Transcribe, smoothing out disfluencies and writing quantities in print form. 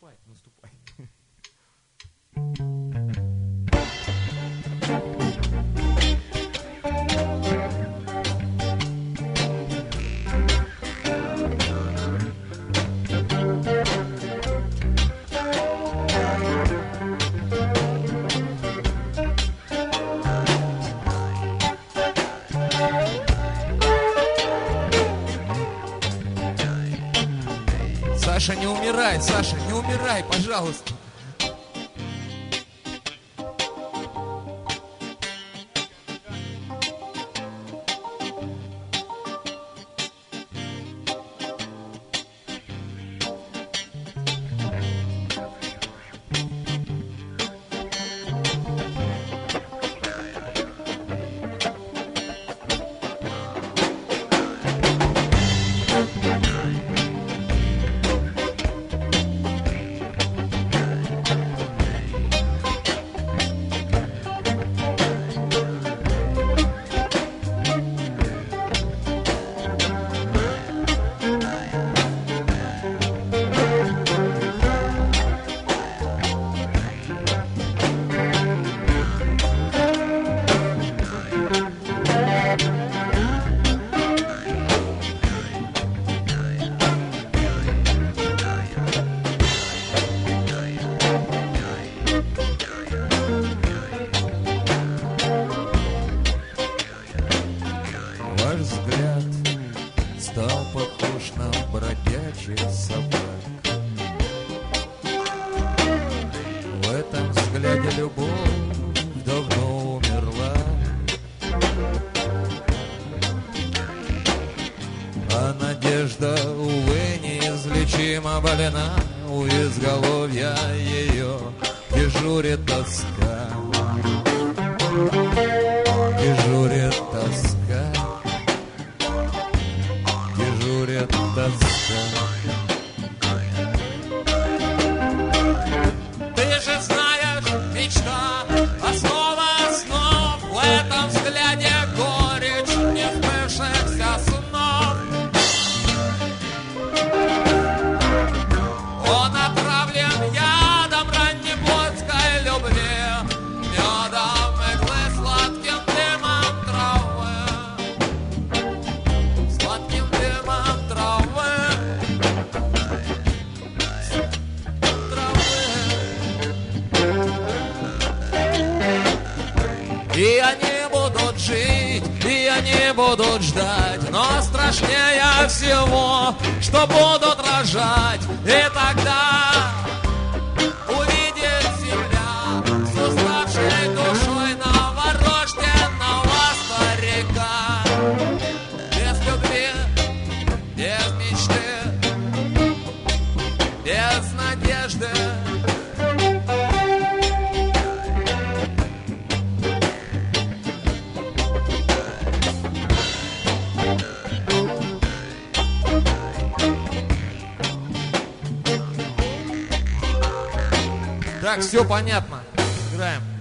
Наступай. Саша, не умирай, пожалуйста. Ваш взгляд стал похож на бродячих собак. В этом взгляде любовь давно умерла, а надежда, увы, неизлечимо больна. У изголовья ее дежурит тоска, дежурит тоска, дежурит тоска. Ты же знаешь, мечта, основа основ. В этом взгляде горечь несбывшихся снов. Он отравлен ядом раннеплотской любви, медом иглы, сладким дымом травы, сладким дымом травы, И они будут жить, и они будут ждать, но страшнее всего, что будут рожать. И тогда увидит земля с уставшей душой новорожденного старика. Без любви, без мечты, без надежды. Так, все понятно. Играем.